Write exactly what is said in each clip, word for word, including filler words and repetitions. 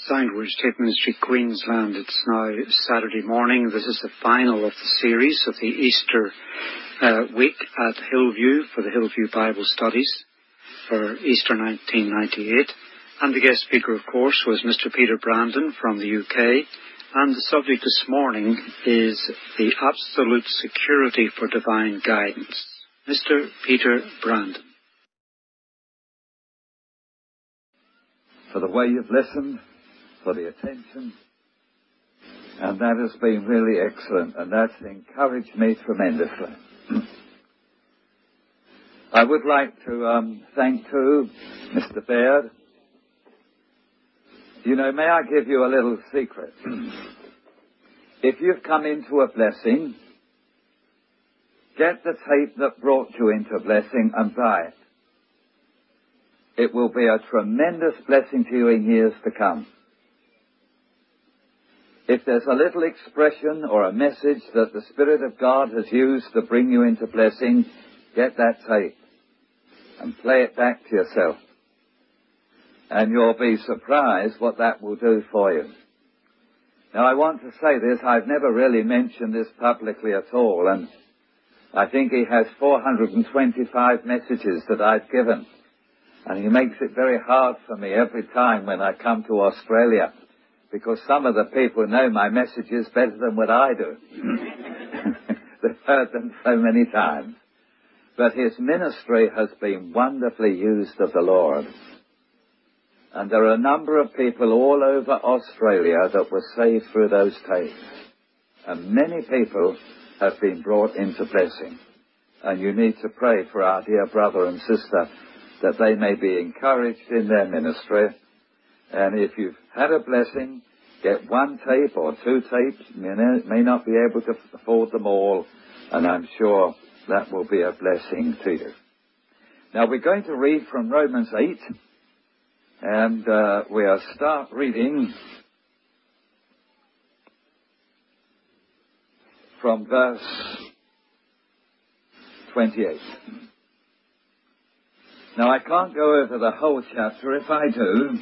Sandwich Tape Ministry, Queensland. It's now Saturday morning. This is the final of the series of the Easter uh, week at Hillview for the Hillview Bible Studies for Easter nineteen ninety-eight. And the guest speaker, of course, was Mister Peter Brandon from the U K. And the subject this morning is the absolute security for divine guidance. Mister Peter Brandon. For the way you've listened, for the attention, and that has been really excellent, and that's encouraged me tremendously. I would like to um, thank too Mister Baird. You know, may I give you a little secret? If you've come into a blessing, get the tape that brought you into a blessing and buy it. It will be a tremendous blessing to you in years to come. If there's a little expression or a message that the Spirit of God has used to bring you into blessing, get that tape and play it back to yourself. And you'll be surprised what that will do for you. Now, I want to say this. I've never really mentioned this publicly at all, and I think he has four hundred twenty-five messages that I've given. And he makes it very hard for me every time when I come to Australia, because some of the people know my messages better than what I do. They've heard them so many times. But his ministry has been wonderfully used of the Lord. And there are a number of people all over Australia that were saved through those tapes. And many people have been brought into blessing. And you need to pray for our dear brother and sister that they may be encouraged in their ministry. And if you've had a blessing, get one tape or two tapes. You may not be able to afford them all, and I'm sure that will be a blessing to you. Now, we're going to read from Romans eight, and uh, we'll start reading from verse twenty-eight. Now, I can't go over the whole chapter. If I do,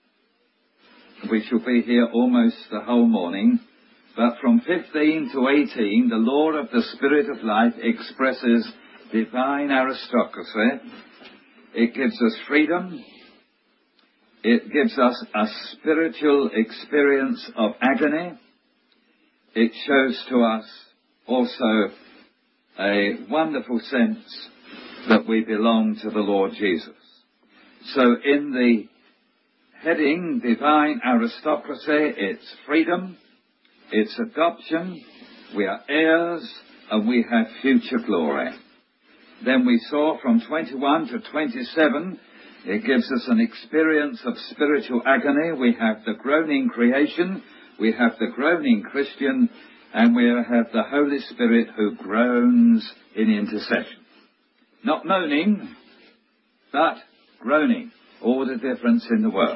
we shall be here almost the whole morning. But from fifteen to eighteen, the law of the Spirit of life expresses divine aristocracy. It gives us freedom. It gives us a spiritual experience of agony. It shows to us also a wonderful sense that we belong to the Lord Jesus. So in the heading, divine aristocracy, it's freedom, it's adoption, we are heirs, and we have future glory. Then we saw from twenty-one to twenty-seven, it gives us an experience of spiritual agony. We have the groaning creation, we have the groaning Christian, and we have the Holy Spirit who groans in intercession. Not moaning, but groaning. All the difference in the world.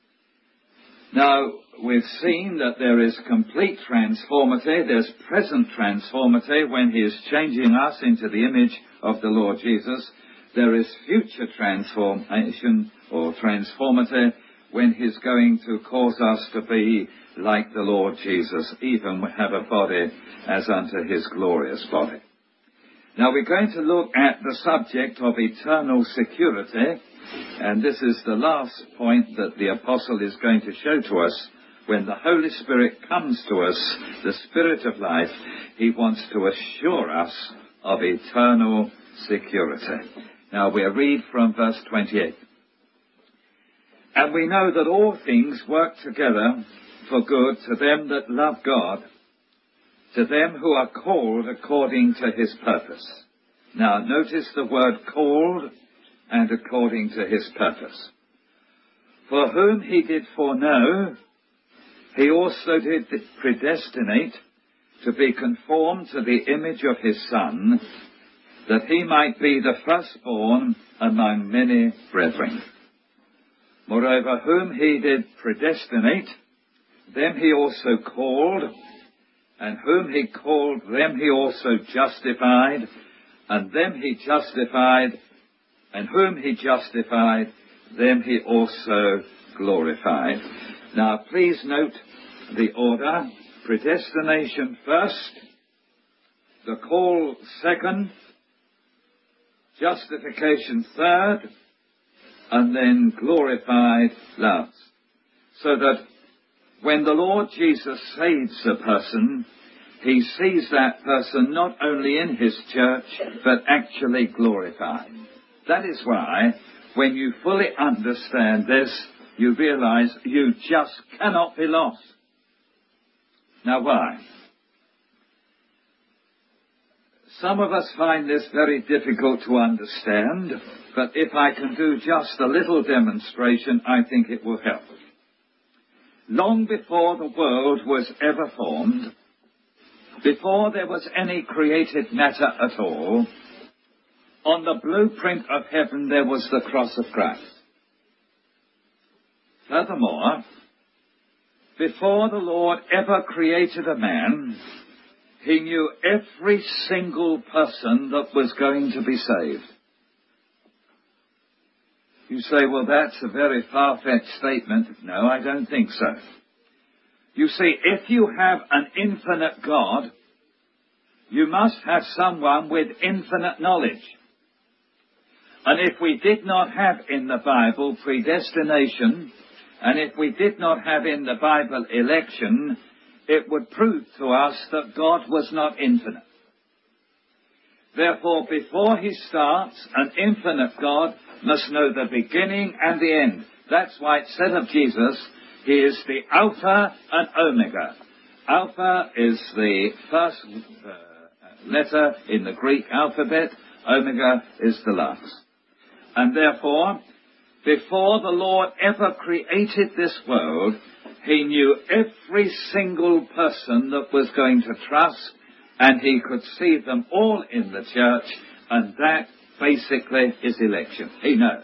Now, we've seen that there is complete transformity. There's present transformity when he is changing us into the image of the Lord Jesus. There is future transformation or transformity when he's going to cause us to be like the Lord Jesus, even have a body as unto his glorious body. Now, we're going to look at the subject of eternal security, and this is the last point that the apostle is going to show to us. When the Holy Spirit comes to us, the Spirit of life, he wants to assure us of eternal security. Now, we'll read from verse twenty-eight. And we know that all things work together for good to them that love God, to them who are called according to his purpose. Now, notice the word called and according to his purpose. For whom he did foreknow, he also did predestinate to be conformed to the image of his Son, that he might be the firstborn among many brethren. Moreover, whom he did predestinate, them he also called, and whom he called, them he also justified, and them he justified, and whom he justified, them he also glorified. Now, please note the order. Predestination first, the call second, justification third, and then glorified last. So that when the Lord Jesus saves a person, he sees that person not only in his church, but actually glorified. That is why, when you fully understand this, you realize you just cannot be lost. Now, why? Some of us find this very difficult to understand, but if I can do just a little demonstration, I think it will help. Long before the world was ever formed, before there was any created matter at all, on the blueprint of heaven there was the cross of Christ. Furthermore, before the Lord ever created a man, he knew every single person that was going to be saved. You say, well, that's a very far-fetched statement. No, I don't think so. You see, if you have an infinite God, you must have someone with infinite knowledge. And if we did not have in the Bible predestination, and if we did not have in the Bible election, it would prove to us that God was not infinite. Therefore, before he starts, an infinite God must know the beginning and the end. That's why it said of Jesus, he is the Alpha and Omega. Alpha is the first uh, letter in the Greek alphabet. Omega is the last. And therefore, before the Lord ever created this world, he knew every single person that was going to trust, and he could see them all in the church, and that basically is election. He knows.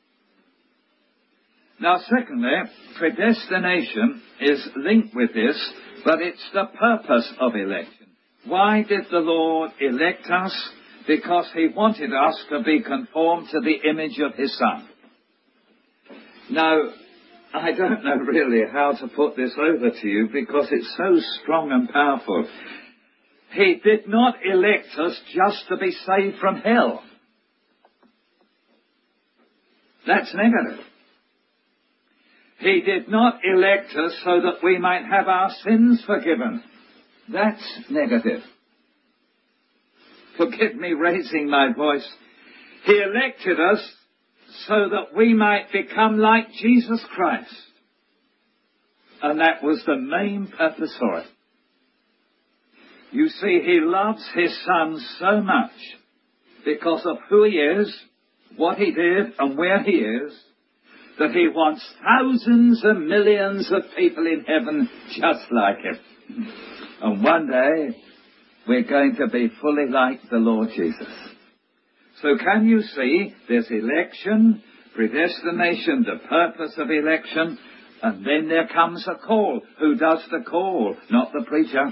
Now, secondly, predestination is linked with this, but it's the purpose of election. Why did the Lord elect us? Because he wanted us to be conformed to the image of his Son. Now, I don't know really how to put this over to you because it's so strong and powerful. He did not elect us just to be saved from hell. That's negative. He did not elect us so that we might have our sins forgiven. That's negative. Forgive me raising my voice. He elected us so that we might become like Jesus Christ. And that was the main purpose for it. You see, he loves his Son so much because of who he is, what he did, and where he is, that he wants thousands and millions of people in heaven just like him. And one day, we're going to be fully like the Lord Jesus. So can you see, there's election, predestination, the purpose of election, and then there comes a call. Who does the call? Not the preacher.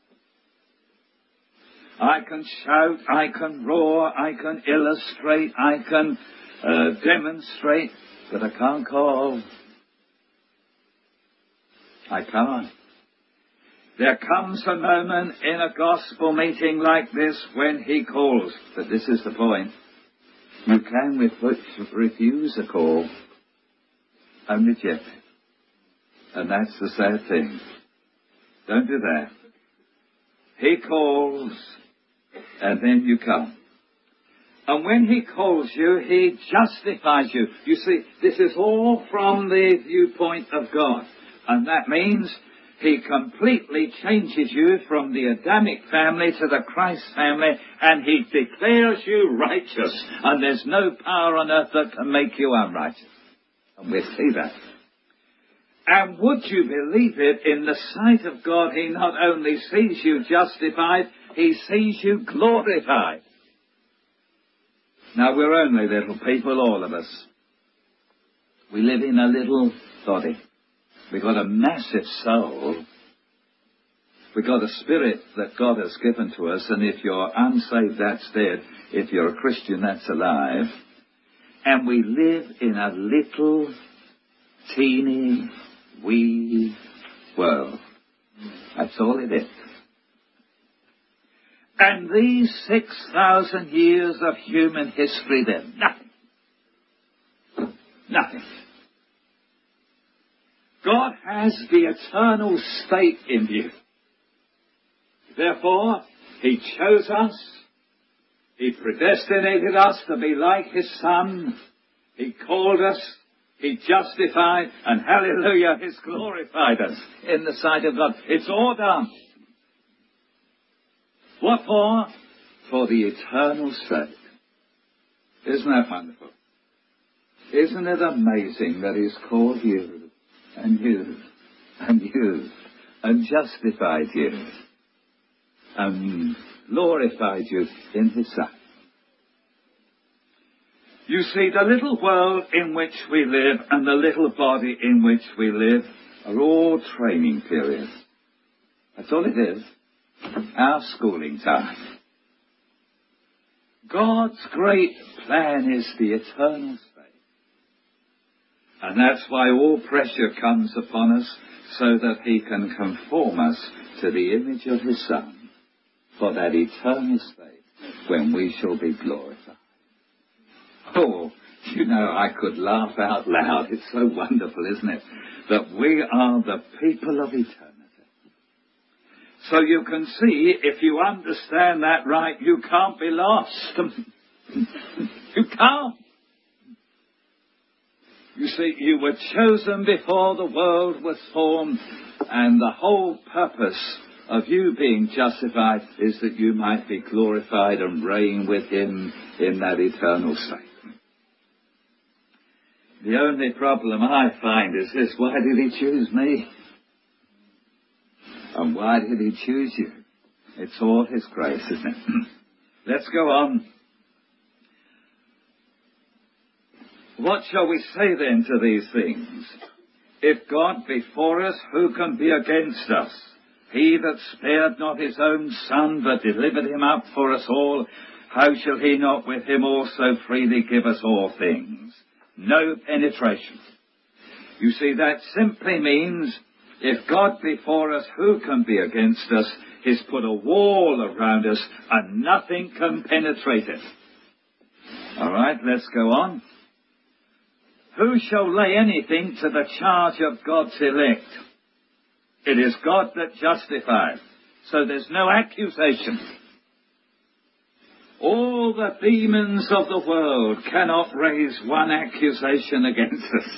I can shout, I can roar, I can illustrate, I can uh, demonstrate, but I can't call. I can't. There comes a moment in a gospel meeting like this when he calls. But this is the point. You can refuse a call and reject it. And that's the sad thing. Don't do that. He calls, and then you come. And when he calls you, he justifies you. You see, this is all from the viewpoint of God. And that means he completely changes you from the Adamic family to the Christ family, and he declares you righteous. And there's no power on earth that can make you unrighteous. And we see that. And would you believe it, in the sight of God, he not only sees you justified, he sees you glorified. Now, we're only little people, all of us. We live in a little body. We've got a massive soul. We've got a spirit that God has given to us, and if you're unsaved, that's dead. If you're a Christian, that's alive. And we live in a little, teeny, wee world. That's all it is. And these six thousand years of human history, they're nothing. Nothing. God has the eternal state in view. Therefore, He chose us. He predestinated us to be like His Son. He called us. He justified. And hallelujah, He's glorified us in the sight of God. It's all done. What for? For the eternal sake. Isn't that wonderful? Isn't it amazing that He's called you and you and you and justified you and glorified you in His sight? You see, the little world in which we live and the little body in which we live are all training periods. That's all it is. Our schooling time. God's great plan is the eternal state. And that's why all pressure comes upon us, so that He can conform us to the image of His Son for that eternal state when we shall be glorified. Oh, you know, I could laugh out loud. It's so wonderful, isn't it? That we are the people of eternity. So you can see, if you understand that right, you can't be lost. You can't. You see, you were chosen before the world was formed, and the whole purpose of you being justified is that you might be glorified and reign with Him in that eternal state. The only problem I find is this: why did He choose me? And why did He choose you? It's all His grace, isn't it? Let's go on. What shall we say then to these things? If God be for us, who can be against us? He that spared not His own Son, but delivered Him up for us all, how shall He not with Him also freely give us all things? No penetration. You see, that simply means, if God be for us, who can be against us? He's put a wall around us, and nothing can penetrate it. All right, let's go on. Who shall lay anything to the charge of God's elect? It is God that justifies. So there's no accusation. All the demons of the world cannot raise one accusation against us.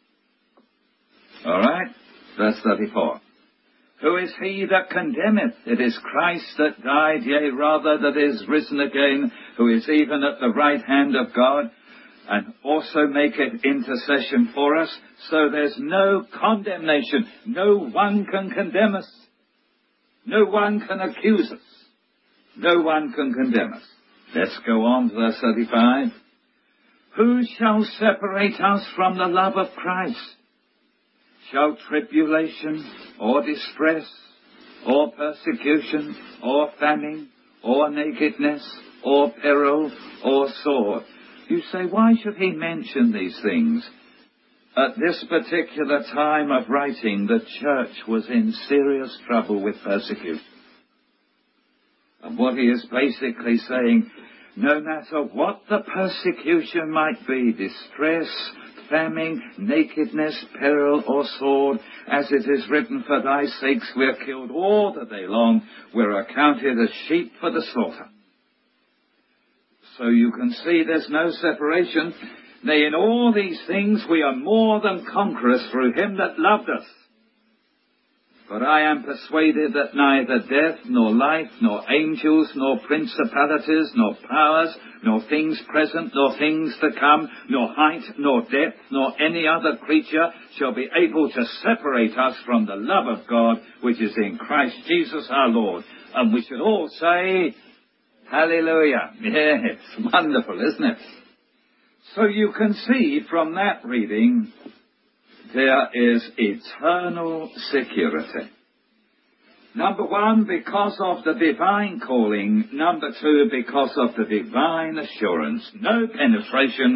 All right? Verse thirty-four. Who is he that condemneth? It is Christ that died, yea, rather that is risen again, who is even at the right hand of God, and also maketh intercession for us. So there's no condemnation. No one can condemn us. No one can accuse us. No one can condemn us. Let's go on to verse thirty-five. Who shall separate us from the love of Christ? Shall tribulation, or distress, or persecution, or famine, or nakedness, or peril, or sword? You say, why should he mention these things? At this particular time of writing, the church was in serious trouble with persecution. And what he is basically saying, no matter what the persecution might be, distress, famine, nakedness, peril, or sword, as it is written, for thy sakes we are killed all the day long, we're accounted as sheep for the slaughter. So you can see there's no separation. Nay, in all these things we are more than conquerors through him that loved us. For I am persuaded that neither death, nor life, nor angels, nor principalities, nor powers, nor things present, nor things to come, nor height, nor depth, nor any other creature shall be able to separate us from the love of God, which is in Christ Jesus our Lord. And we should all say, hallelujah. Yes, wonderful, isn't it? So you can see from that reading, there is eternal security. Number one, because of the divine calling. Number two, because of the divine assurance. No penetration,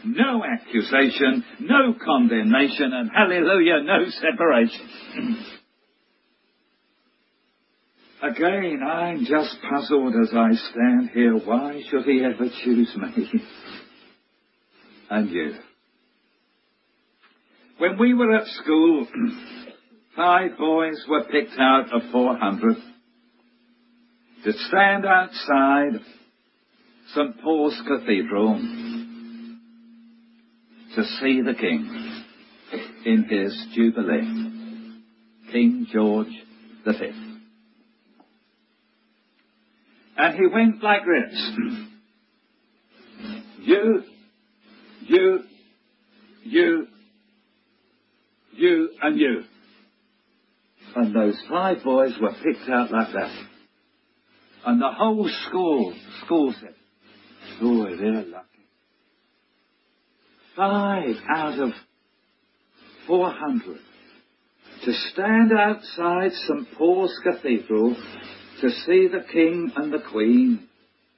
no accusation, no condemnation, and hallelujah, no separation. Again, I'm just puzzled as I stand here. Why should he ever choose me? And you? When we were at school, five boys were picked out of four hundred to stand outside Saint Paul's Cathedral to see the King in his Jubilee, King George the Fifth. And he went like this. You, you, you, you, and you. And those five boys were picked out like that. And the whole school, school said, "Oh, they're lucky." Five out of four hundred to stand outside Saint Paul's Cathedral to see the King and the Queen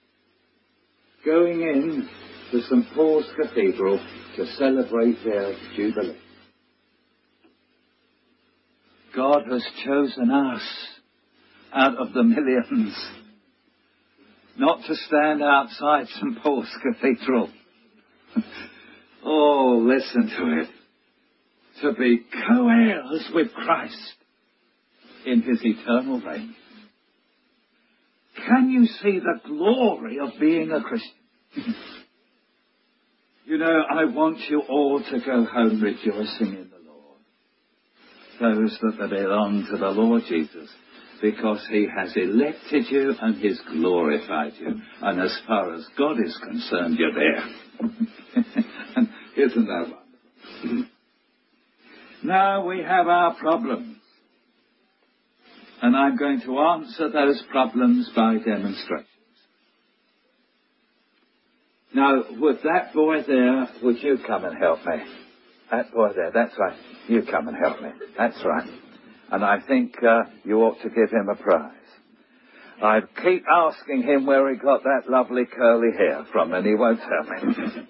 going in to Saint Paul's Cathedral to celebrate their Jubilee. God has chosen us out of the millions not to stand outside Saint Paul's Cathedral. Oh, listen to it. To be co-heirs with Christ in his eternal reign. Can you see the glory of being a Christian? You know, I want you all to go home rejoicing in the Lord. Those that belong to the Lord Jesus, because he has elected you and he's glorified you. And as far as God is concerned, you're there. And isn't that wonderful? Now we have our problems. And I'm going to answer those problems by demonstrations. Now, would that boy there, would you come and help me? That boy there, that's right. You come and help me. That's right. And I think uh, you ought to give him a prize. I keep asking him where he got that lovely curly hair from, and he won't tell me.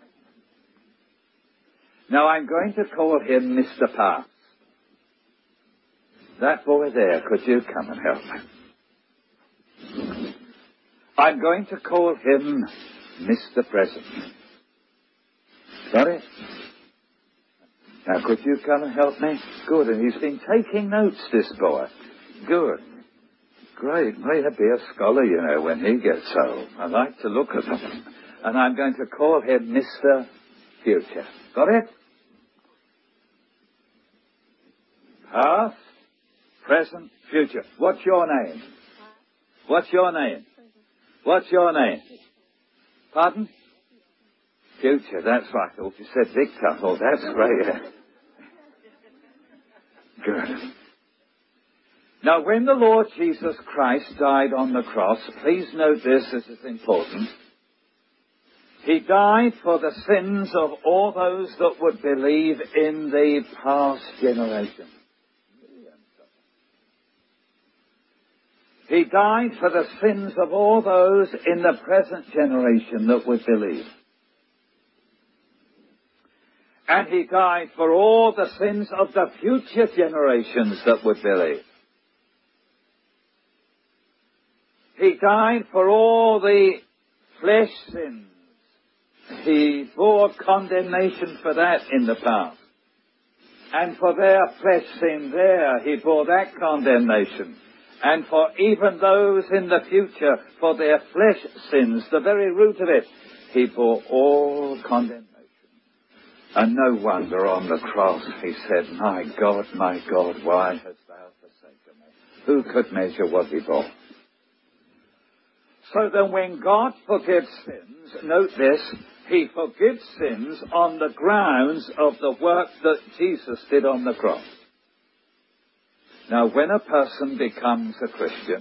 Now, I'm going to call him Mister Pass. That boy there, could you come and help me? I'm going to call him Mister President. Got it? Now, could you come and help me? Good. And he's been taking notes, this boy. Good. Great. May he be a scholar, you know, when he gets old. I like to look at him. And I'm going to call him Mister Future. Got it? Past, present, future. What's your name? What's your name? What's your name? Pardon? Future, that's right. Oh, you said Victor. Oh, that's great. Good. Now, when the Lord Jesus Christ died on the cross, please note this, this is important. He died for the sins of all those that would believe in the past generation. He died for the sins of all those in the present generation that would believe. And he died for all the sins of the future generations that would believe. He died for all the flesh sins. He bore condemnation for that in the past. And for their flesh sin there, he bore that condemnation. And for even those in the future, for their flesh sins, the very root of it, he bore all condemnation. And no wonder on the cross he said, "My God, my God, why hast thou forsaken me?" Who could measure what he bore? So then when God forgives sins, note this, he forgives sins on the grounds of the work that Jesus did on the cross. Now, when a person becomes a Christian,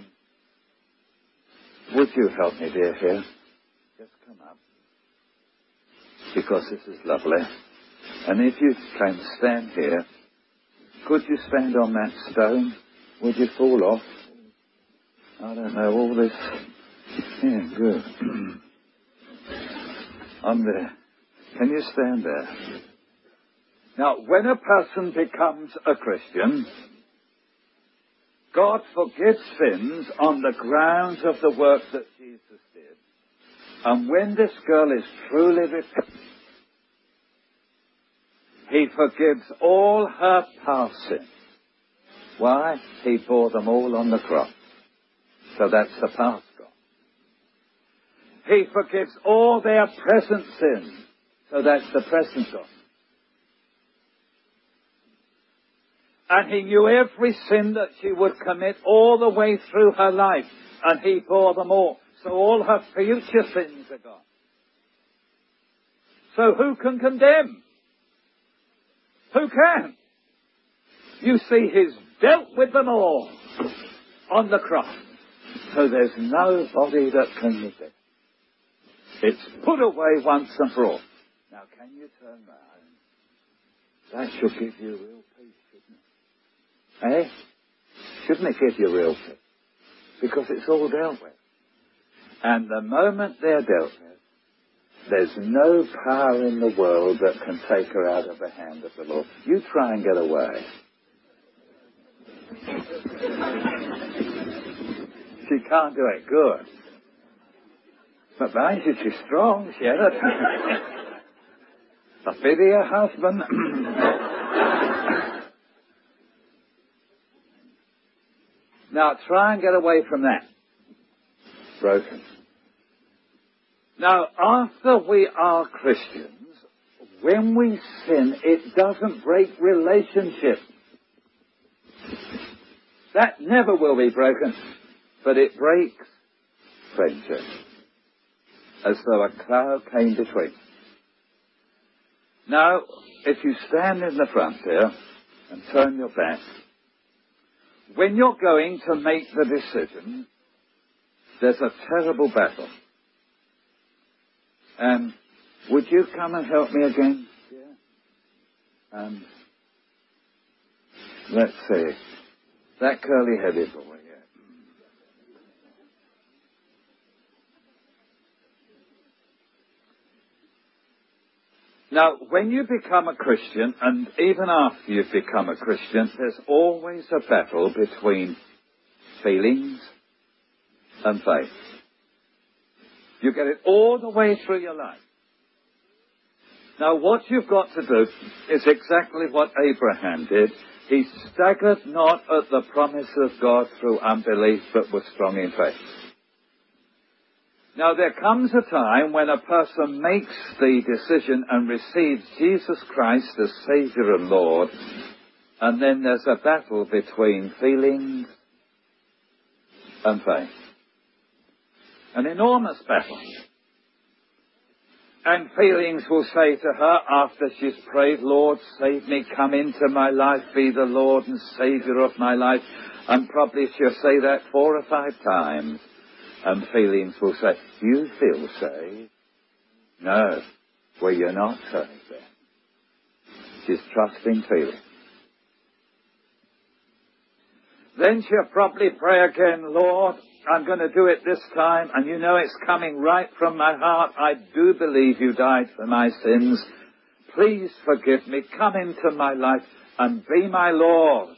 would you help me, dear, here? Just come up. Because this is lovely. And if you can stand here, could you stand on that stone? Would you fall off? I don't know, all this. Yeah, good. I'm there. Can you stand there? Now, when a person becomes a Christian, God forgives sins on the grounds of the work that Jesus did. And when this girl is truly repentant, He forgives all her past sins. Why? He bore them all on the cross. So that's the past gone. He forgives all their present sins. So that's the present gone. And He knew every sin that she would commit all the way through her life. And He bore them all. So all her future sins are gone. So who can condemn? Who can? You see, He's dealt with them all on the cross. So there's nobody that can miss it. It's put away once and for all. Now, can you turn round? That should give you real peace, shouldn't it? Eh? Shouldn't it give you real peace? Because it's all dealt with. And the moment they're dealt with, there's no power in the world that can take her out of the hand of the Lord. You try and get away. She can't do it good. But mind you, she's strong. She had a, a pity her husband. Now try and get away from that. Broken. Now, after we are Christians, when we sin, it doesn't break relationship. That never will be broken, but it breaks friendship. As though a cloud came between. Now, if you stand in the front here and turn your back, when you're going to make the decision, there's a terrible battle. And would you come and help me again? Yeah. Um, let's see. That curly-headed boy here. Now, when you become a Christian, and even after you've become a Christian, there's always a battle between feelings and faith. You get it all the way through your life. Now, what you've got to do is exactly what Abraham did. He staggered not at the promise of God through unbelief, but was strong in faith. Now, there comes a time when a person makes the decision and receives Jesus Christ as Saviour and Lord, and then there's a battle between feelings and faith. An enormous battle. And feelings will say to her after she's prayed, Lord, save me, come into my life, be the Lord and Saviour of my life. And probably she'll say that four or five times. And feelings will say, you feel saved? No. Well, you're not saved then. She's trusting feelings. Then she'll probably pray again, Lord, I'm going to do it this time, and you know it's coming right from my heart. I do believe you died for my sins. Please forgive me. Come into my life and be my Lord.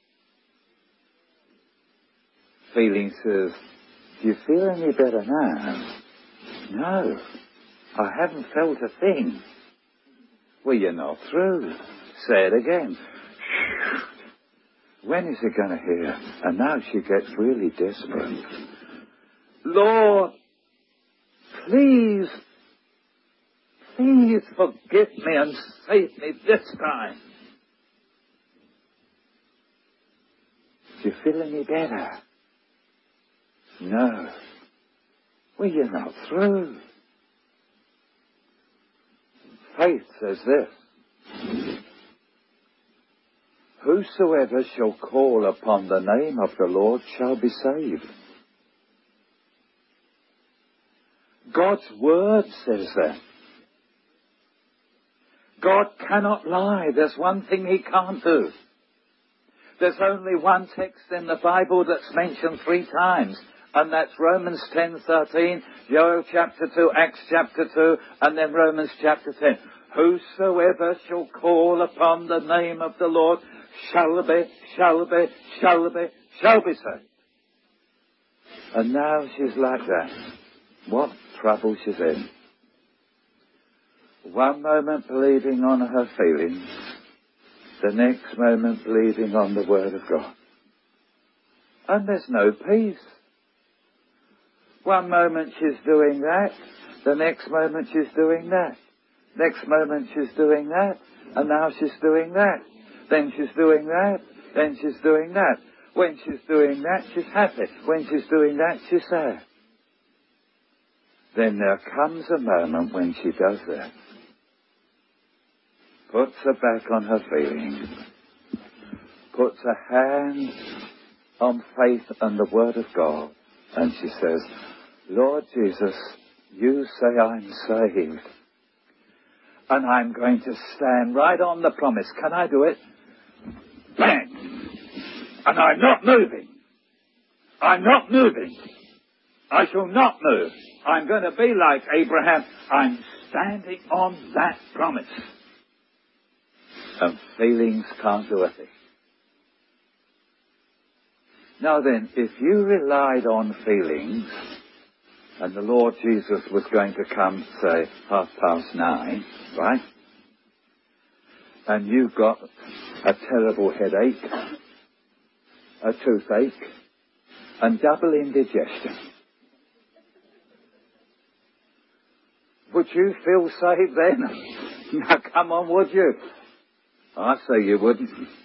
Feeling says, do you feel any better now? No, I haven't felt a thing. Well, you're not through. Say it again. When is he going to hear? And now she gets really desperate. Lord, please, please forgive me and save me this time. Do you feel any better? No. Well, you're not through. Faith says this. Whosoever shall call upon the name of the Lord shall be saved. God's word says that. God cannot lie. There's one thing he can't do. There's only one text in the Bible that's mentioned three times. And that's Romans ten thirteen, Joel chapter two, Acts chapter two, and then Romans chapter ten. Whosoever shall call upon the name of the Lord shall be, shall be, shall be, shall be saved. And now she's like that. What trouble she's in. One moment believing on her feelings, the next moment believing on the Word of God. And there's no peace. One moment she's doing that, the next moment she's doing that. Next moment she's doing that, and now she's doing that. Then she's doing that, then she's doing that. When she's doing that, she's happy. When she's doing that, she's sad. Then there comes a moment when she does that. Puts her back on her feelings. Puts her hands on faith and the Word of God. And she says, Lord Jesus, you say I'm saved. And I'm going to stand right on the promise. Can I do it? Bang! And I'm not moving. I'm not moving. I shall not move. I'm going to be like Abraham. I'm standing on that promise. And feelings can't do a thing. Now then, if you relied on feelings, and the Lord Jesus was going to come, say, half past nine, right? And you've got a terrible headache, a toothache, and double indigestion. Would you feel saved then? Now come on, would you? I say you wouldn't.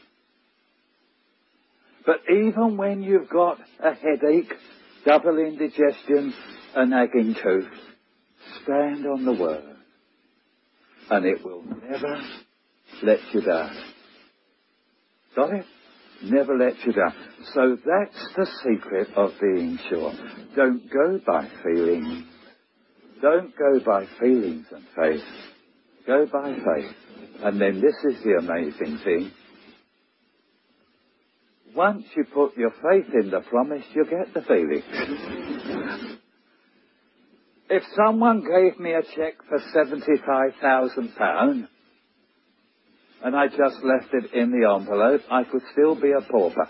But even when you've got a headache, double indigestion, a nagging tooth, stand on the Word, and it will never let you down. Got it? Never let you down. So that's the secret of being sure. Don't go by feelings. Don't go by feelings and faith. Go by faith. And then this is the amazing thing. Once you put your faith in the promise, you get the feelings. If someone gave me a cheque for seventy-five thousand pounds, and I just left it in the envelope, I could still be a pauper.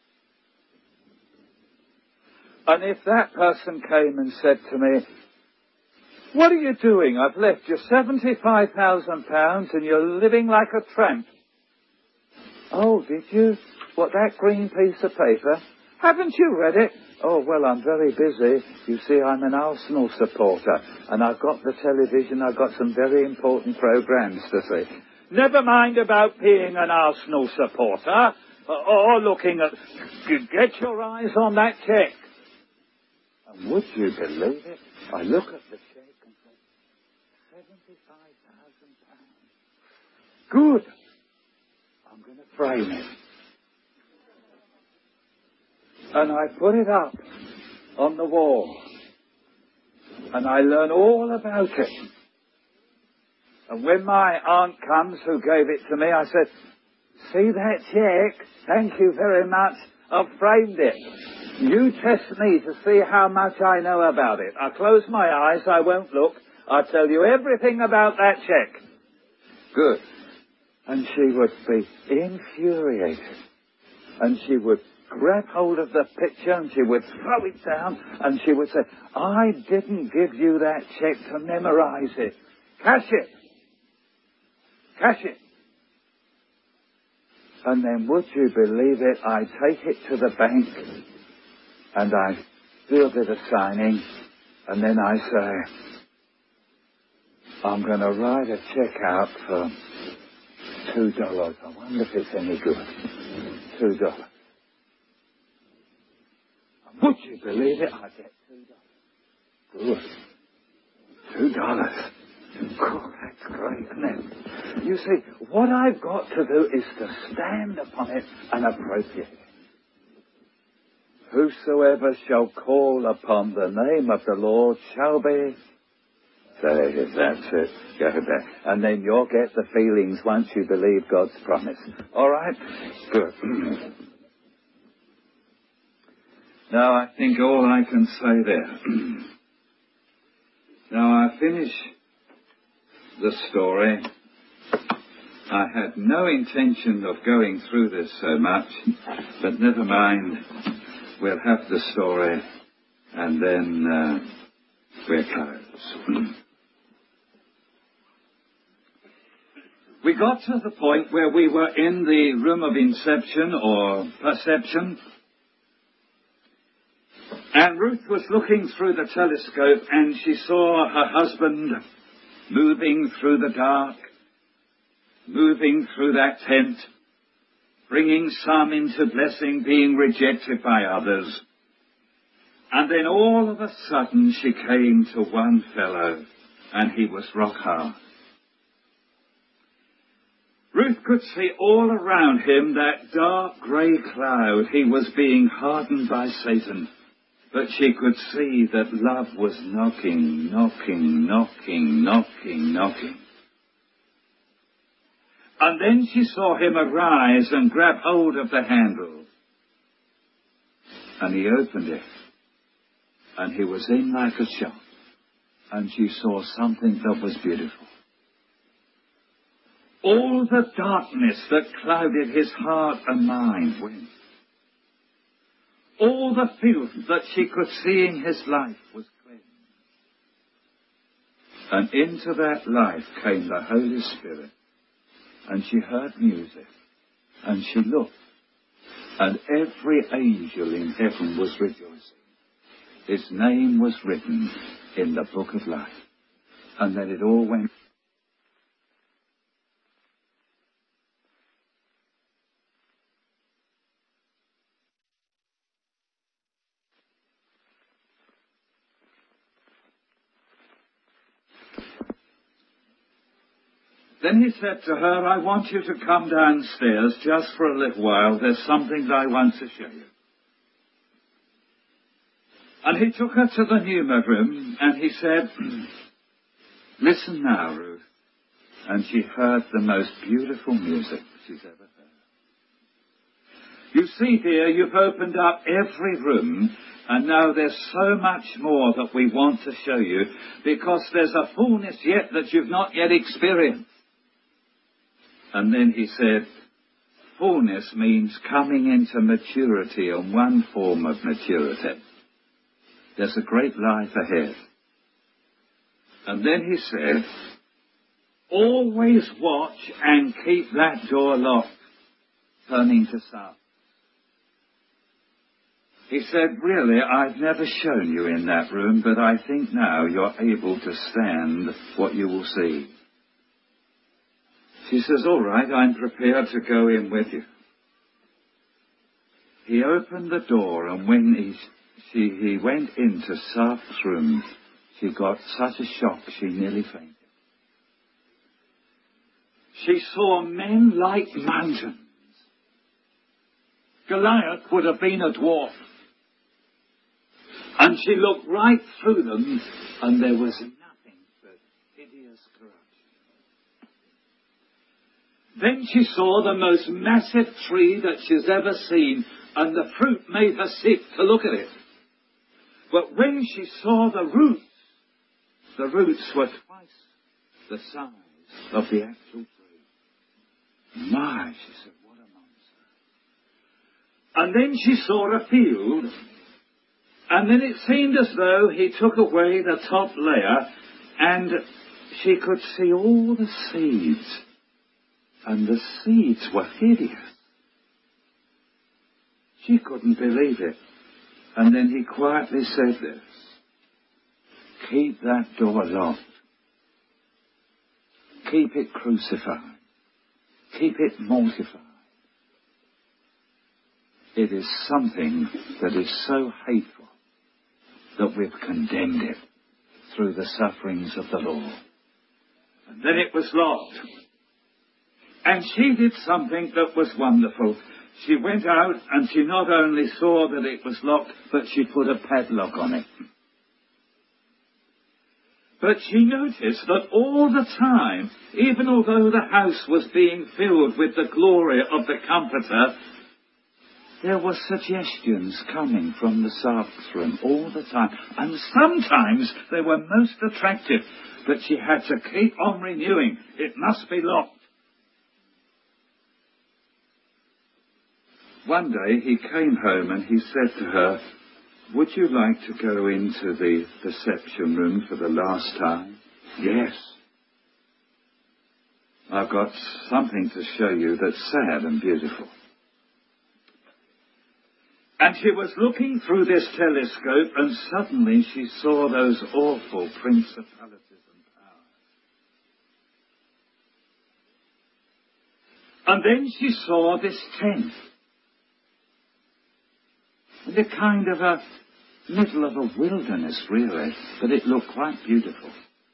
And if that person came and said to me, what are you doing? I've left you seventy-five thousand pounds and you're living like a tramp. Oh, did you? What, that green piece of paper? Haven't you read it? Oh, well, I'm very busy. You see, I'm an Arsenal supporter, and I've got the television. I've got some very important programmes to see. Never mind about being an Arsenal supporter, or looking at... Get your eyes on that cheque. And would you believe it? I look at the cheque and say, seventy-five thousand pounds. Good. I'm going to frame it. And I put it up on the wall. And I learn all about it. And when my aunt comes, who gave it to me, I said, see that cheque? Thank you very much. I've framed it. You test me to see how much I know about it. I close my eyes, I won't look. I'll tell you everything about that cheque. Good. And she would be infuriated. And she would grab hold of the picture and she would throw it down and she would say, I didn't give you that cheque to memorize it. Cash it. Cash it. And then would you believe it, I take it to the bank and I do a bit of signing and then I say, I'm going to write a cheque out for two dollars. I wonder if it's any good. Two dollars. Would you believe it? I get two dollars. Good. Two dollars. Oh, that's great, isn't it? You see, what I've got to do is to stand upon it and appropriate it. Whosoever shall call upon the name of the Lord shall be saved. That's it. Go there. And then you'll get the feelings once you believe God's promise. All right? Good. Now I think all I can say there. Now I finish the story. I had no intention of going through this so much, but never mind. We'll have the story and then uh, we're closed. We got to the point where we were in the room of inception or perception, and Ruth was looking through the telescope and she saw her husband moving through the dark, moving through that tent, bringing some into blessing, being rejected by others. And then all of a sudden she came to one fellow, and he was rock hard. Ruth could see all around him that dark grey cloud. He was being hardened by Satan. But she could see that love was knocking, knocking, knocking, knocking, knocking. And then she saw him arise and grab hold of the handle. And he opened it. And he was in like a shot. And she saw something that was beautiful. All the darkness that clouded his heart and mind went. All the filth that she could see in his life was cleansed. And into that life came the Holy Spirit. And she heard music. And she looked. And every angel in heaven was rejoicing. His name was written in the book of life. And then it all went. Then he said to her, I want you to come downstairs just for a little while. There's something that I want to show you. And he took her to the pneuma room and he said, listen now, Ruth. And she heard the most beautiful music she's ever heard. You see, dear, you've opened up every room, and now there's so much more that we want to show you, because there's a fullness yet that you've not yet experienced. And then he said, fullness means coming into maturity, and one form of maturity. There's a great life ahead. And then he said, always watch and keep that door locked, turning to south. He said, really, I've never shown you in that room, but I think now you're able to stand what you will see. She says, all right, I'm prepared to go in with you. He opened the door, and when he, she, he went into Sarth's room, she got such a shock she nearly fainted. She saw men like mountains. Goliath would have been a dwarf. And she looked right through them, and there was nothing but hideous corruption. Then she saw the most massive tree that she's ever seen, and the fruit made her sick to look at it. But when she saw the roots, the roots were twice the size of the actual tree. My, she said, what a monster. And then she saw a field, and then it seemed as though he took away the top layer, and she could see all the seeds. And the seeds were hideous. She couldn't believe it. And then he quietly said this, keep that door locked. Keep it crucified. Keep it mortified. It is something that is so hateful that we've condemned it through the sufferings of the Lord. And then it was locked. And she did something that was wonderful. She went out and she not only saw that it was locked, but she put a padlock on it. But she noticed that all the time, even although the house was being filled with the glory of the Comforter, there were suggestions coming from the sark's room all the time, and sometimes they were most attractive, but she had to keep on renewing. It must be locked. One day he came home and he said to her, "Would you like to go into the reception room for the last time?" "Yes. I've got something to show you that's sad and beautiful." And she was looking through this telescope, and suddenly she saw those awful principalities and powers. And then she saw this tent. And a kind of a middle of a wilderness, really, but it looked quite beautiful.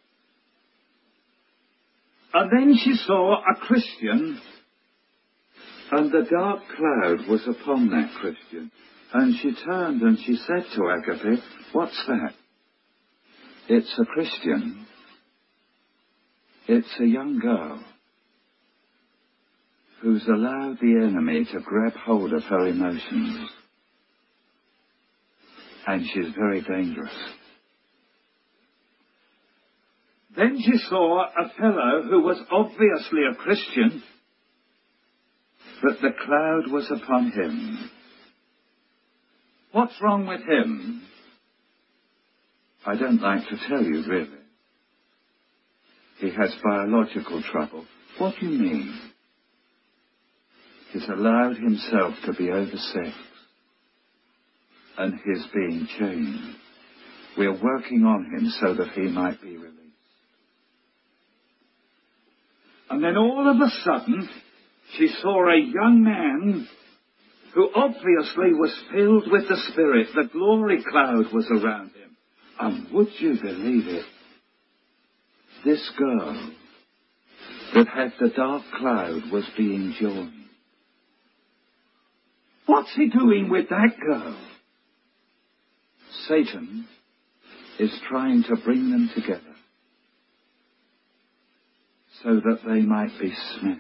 And then she saw a Christian, and the dark cloud was upon that Christian. And she turned and she said to Agape, "What's that?" "It's a Christian. It's a young girl who's allowed the enemy to grab hold of her emotions. And she's very dangerous." Then she saw a fellow who was obviously a Christian, but the cloud was upon him. What's wrong with him? I don't like to tell you, really. He has biological trouble. What do you mean? He's allowed himself to be oversexed, and he's being chained. We're working on him so that he might be released. And then all of a sudden, she saw a young man who obviously was filled with the Spirit. The glory cloud was around him. And would you believe it? This girl that had the dark cloud was being joined. What's he doing with that girl? Satan is trying to bring them together so that they might be smashed.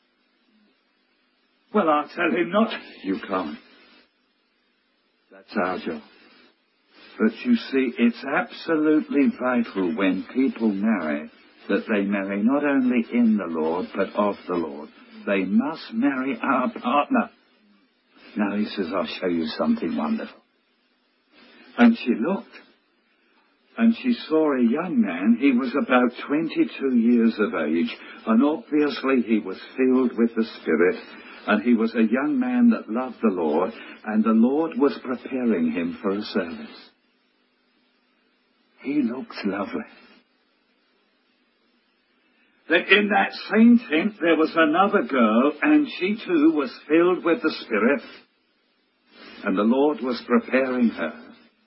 Well, I'll tell him not. You can't. That's our job. But you see, it's absolutely vital when people marry that they marry not only in the Lord, but of the Lord. They must marry our partner. Now he says, "I'll show you something wonderful." And she looked, and she saw a young man. He was about twenty-two years of age, and obviously he was filled with the Spirit, and he was a young man that loved the Lord, and the Lord was preparing him for a service. He looks lovely. Then in that same tent there was another girl, and she too was filled with the Spirit, and the Lord was preparing her.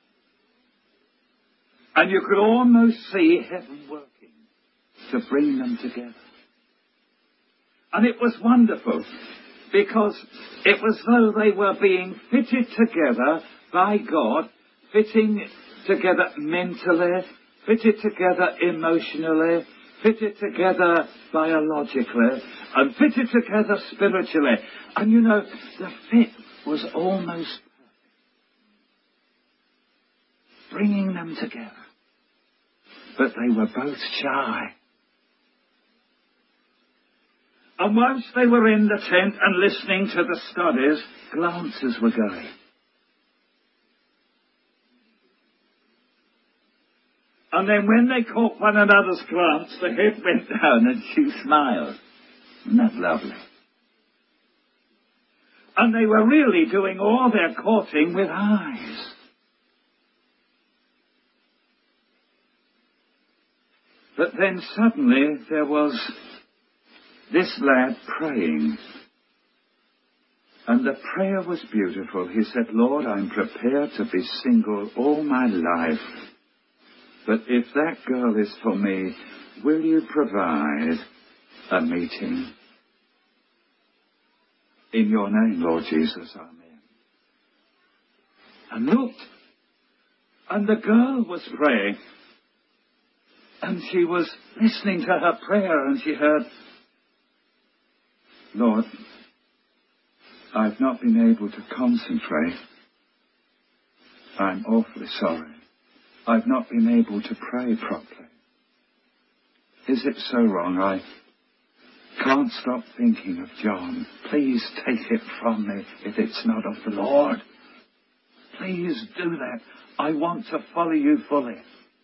And you could almost see heaven working to bring them together. And it was wonderful, because it was though they were being fitted together by God, fitting together mentally, fitted together emotionally, fitted together biologically, and fitted together spiritually. And you know, the fit was almost perfect, bringing them together. But they were both shy. And once they were in the tent and listening to the studies, glances were going. And then when they caught one another's glance, the head went down and she smiled. Isn't that lovely? And they were really doing all their courting with eyes. But then suddenly there was this lad praying. And the prayer was beautiful. He said, "Lord, I'm prepared to be single all my life. But if that girl is for me, will you provide a meeting? In your name, Lord Jesus, amen." And looked, and the girl was praying. And she was listening to her prayer, and she heard, "Lord, I've not been able to concentrate. I'm awfully sorry. I've not been able to pray properly. Is it so wrong? I can't stop thinking of John. Please take it from me if it's not of the Lord. Please do that. I want to follow you fully.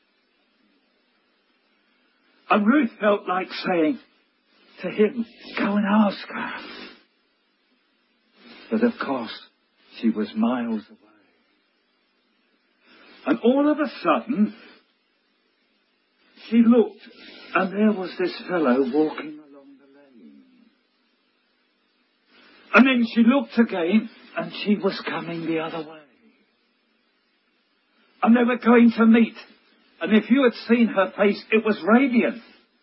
And Ruth felt like saying to him, go and ask her. But of course, she was miles away. And all of a sudden, she looked, and there was this fellow walking along the lane. And then she looked again, and she was coming the other way. And they were going to meet. And if you had seen her face, it was radiant.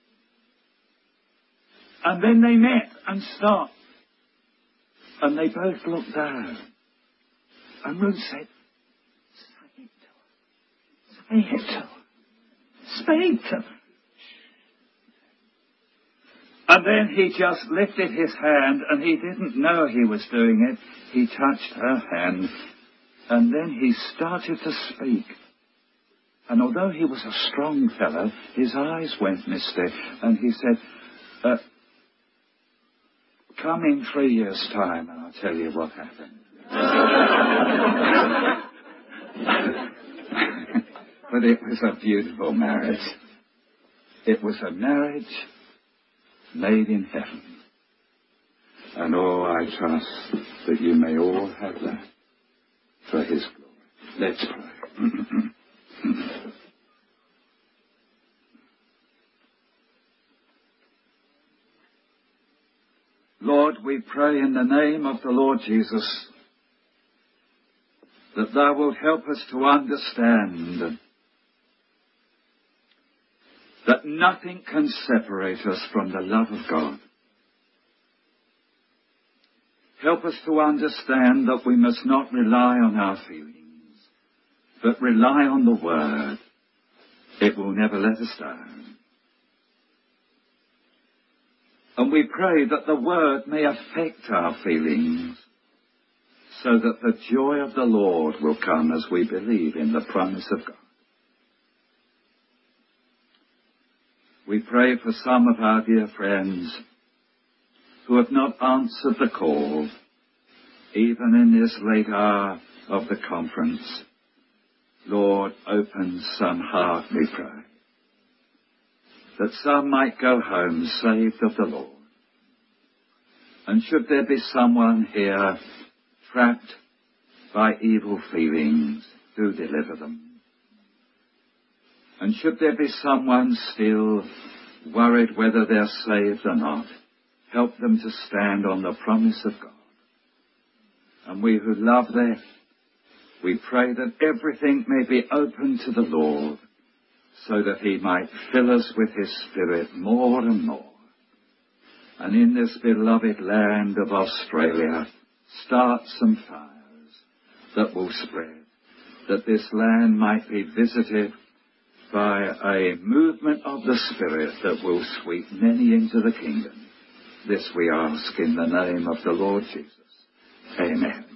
And then they met and stopped. And they both looked down. And Ruth said, say it to her. Say it to her. Speak to her. And then he just lifted his hand, and he didn't know he was doing it. He touched her hand, and then he started to speak. And although he was a strong fellow, his eyes went misty, and he said, uh, come in three years' time, and I'll tell you what happened. But it was a beautiful marriage. It was a marriage made in heaven. And oh, I trust that you may all have that for his glory. Let's pray. Lord, we pray in the name of the Lord Jesus that thou wilt help us to understand that nothing can separate us from the love of God. Help us to understand that we must not rely on our feelings, but rely on the Word. It will never let us down. And we pray that the Word may affect our feelings, so that the joy of the Lord will come as we believe in the promise of God. We pray for some of our dear friends who have not answered the call, even in this late hour of the conference. Lord, open some heart, we pray, that some might go home saved of the Lord. And should there be someone here trapped by evil feelings, do deliver them. And should there be someone still worried whether they're saved or not, help them to stand on the promise of God. And we who love them, we pray that everything may be open to the Lord, so that he might fill us with his Spirit more and more. And in this beloved land of Australia, start some fires that will spread, that this land might be visited by a movement of the Spirit that will sweep many into the kingdom. This we ask in the name of the Lord Jesus. Amen.